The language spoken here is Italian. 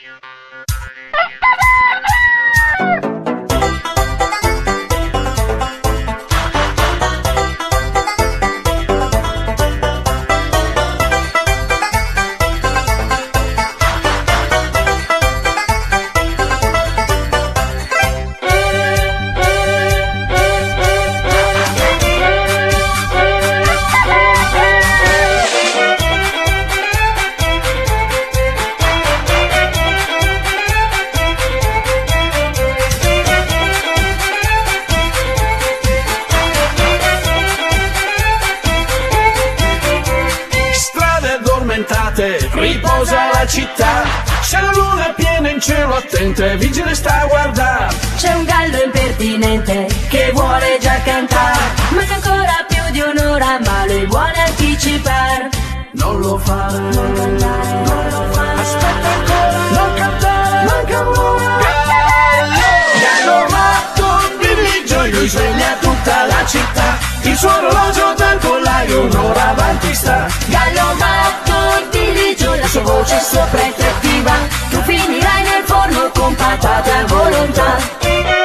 Riposa la città, c'è la luna piena in cielo, attente, vigile sta a guardare. C'è un gallo impertinente che vuole già cantare, manca ancora più di un'ora ma lui vuole anticipare. Non lo fare, non cantare, non lo fare, aspetta ancora, non cantare, manca un'ora. Gallo matto, Biligio, lui sveglia tutta la città, il suo orologio dal pollaio un'ora avanti sta. Gallo matto, la sua voce sopra effettiva, tu finirai nel forno con patate a volontà.